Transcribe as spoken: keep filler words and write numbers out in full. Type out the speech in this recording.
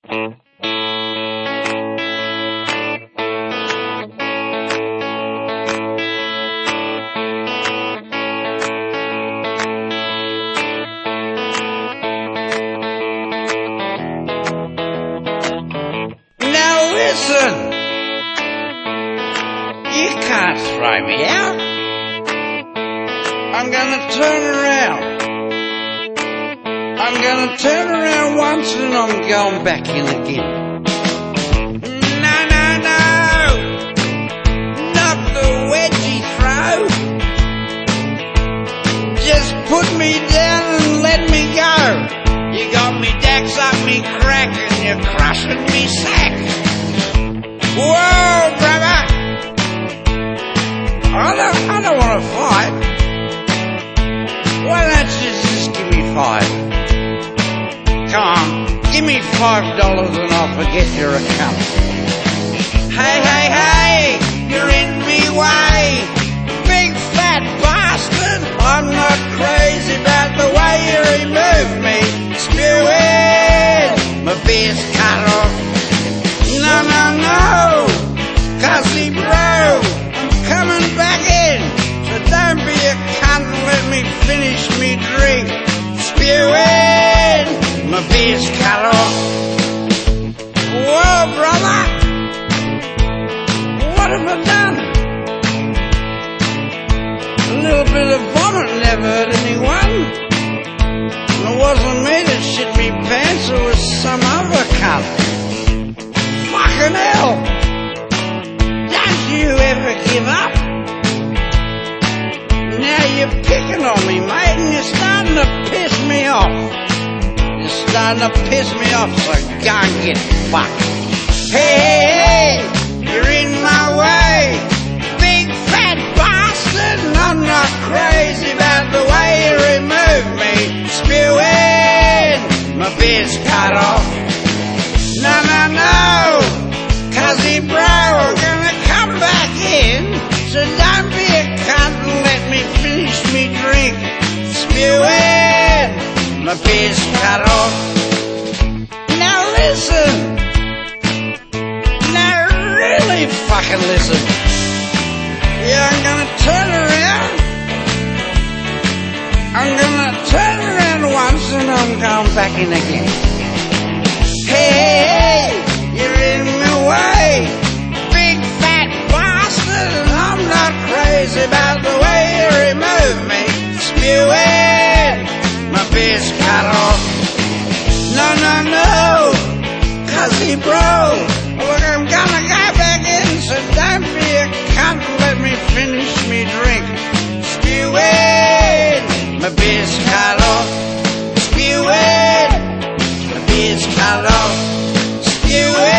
Listen, you can't throw me out. I'm gonna turn around. I'm gonna turn around once and I'm going back in again. No, no, no, not the wedgie throw. Just put me down and let me go. You got me dacks up me crack and you're crushing me sack. Whoa, brother! I don't, I don't want to fight. Why don't you just give me five? Come on, give me five dollars and I'll forget you're a cunt. Hey, hey, hey, you're in me way, big fat bastard. I'm not crazy about the way you remove me. Spewing, my beer's cut off. No, no, no, Cuzzy bro, I'm coming back in, so don't be a cunt and let me finish me drink. Spewing, my beer's cut off. Whoa, brother, what have I done? A little bit of vomit never hurt anyone. And it wasn't me that shit me pants, it was some other cunt. Fucking hell! Don't you ever give up? Now you're picking on me, mate, and you're starting to piss me off. You're starting to piss me off, so go and get fucked. Hey, hey, hey! You're in my way, big fat bastard, and I'm not crazy about the way you remove me. Spewing, my beer's cut off. No, no, no, Cuzzy bro, I'm gonna come back in, so don't be a cunt and let me finish me drink. Spewing, my beer's cut off. Now listen, now really fucking listen. Yeah, I'm gonna turn around, I'm gonna turn around once and I'm going back in again. Hey, hey, hey, you're in my way, big fat bastard, and I'm not crazy about the way you remove me. Spewing, my beer's cut off. No, no, no, Cuzzy bro, look, I'm gonna go back in, so don't be a cunt and let me finish me drink. Spewing, my beer's cut off. Spewing, my beer's cut off. Spewing.